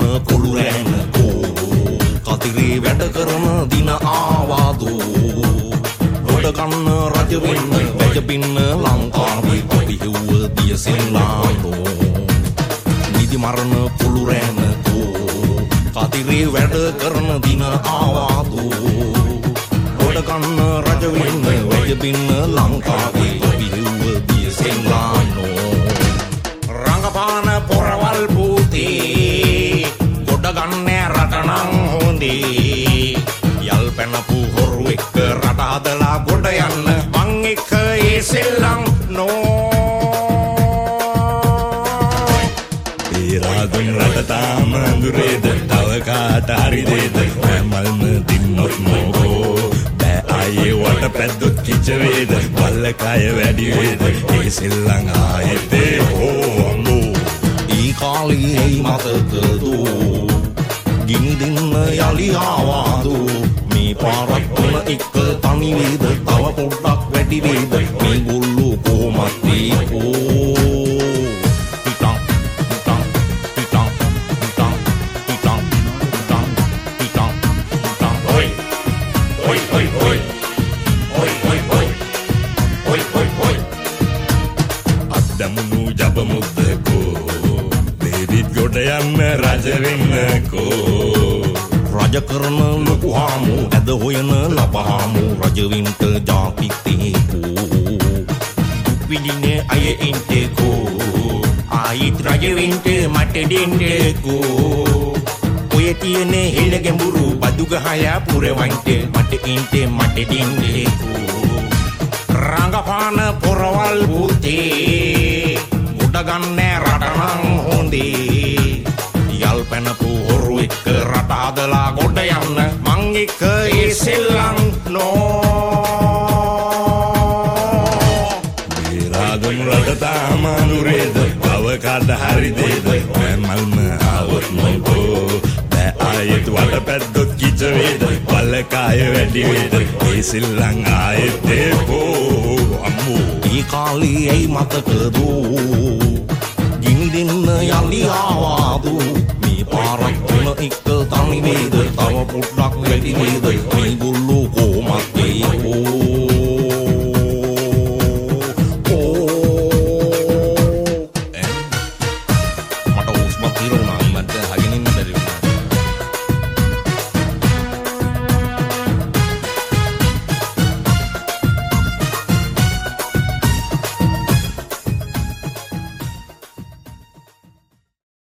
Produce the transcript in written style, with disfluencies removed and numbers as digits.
කොළු රෑනකෝ කතිරේ වැඩ කරන දින ආවාදෝ ගොඩ ගන්න රජ වෙන්න වැජ පින්න ලංකාවේ අපි හෙව්ව දියසෙල්ලානෝ නිදි මරණ කොළු රෑනකෝ කතිරේ වැඩ කරන දින ආවාදෝ ගොඩ ගන්න රජ වෙන්න වැජ පින්න ලංකාවේ අපි හෙව්ව දියසෙල්ලානෝ රංගපාන පොරවල් පුතේ ගොඩ ගන්නේ රට නම් හොඳේ යල් පැනපු හොරු එක්ක රට හදලා ගොඩ යන්න මං එක්ක ඒ සෙල්ලම් නෝ පීරාදුන් රට තාම දුරේද තව කාට හරි දේද මල්ම දින්නොත් මොකෝ බෑ ආයේ වට පැද්දොත් කිච වේද වල්ල කය වැඩි වේද ඒ සෙල්ලම් ආයෙත් හෝ කාලේ මතකදෝ ගිනි දෙන්න යලි ආවාදෝ මේ පාරක් තුන එක තනි වේද තව පොඩ්ඩක් වැඩි වේද මේ ගොල්ලෝ කොහොමද ඒකෝ පිටම් පිටම් පිටම් පිටම් පිටම් පිටම් පිටම් පිටම් ඔයි ඔයි ඔයි ඔයි ඔයි ඔයි ඔයි ඔයි ඔයි ඔයි අද්දමුණු ජබමුද්දකෝ ගොඩ යන්න රජ වෙන්නකෝ රජ කරන ලොකු හාමු ඇද හොයන ලබහාමු රජවින්ට ජාතිතේකෝ විලිනේ අය ඉන්ටේකෝ ආයිත් රජවින්ට මට දෙන්නේකෝ ඔය තියෙන හෙළ ගැඹුරු බදුගහය පුරවන්ට මට ඉන්ට මට දෙන්නේකෝ රංගපාන පොරවල් පුතේ ගොඩ ගන්නේ රට නම් හොඳේ යල් පැනපු හොරු එක්ක රට හදලා ගොඩ යන්න මං එක්ක ඒ සෙල්ලම් නෝ බේරාදුන් රට තාම දුරේද තව කාට හරි දේද මල්ම ආවොත් මොකෝ බෑ ආයෙත් වට පැද්දොත් කිච වේද වල්ල කය වැඩි වේද ඒ සෙල්ලම් ආයෙත් හෝ අම්මෝ ඒ කාලේ ඇයි මතකදෝ ගිනි දෙන්න යලි ආවාදෝ මේ පාරක් තුන එක තනි වේද තව පොඩ්ඩක් වැඩි වේද මේ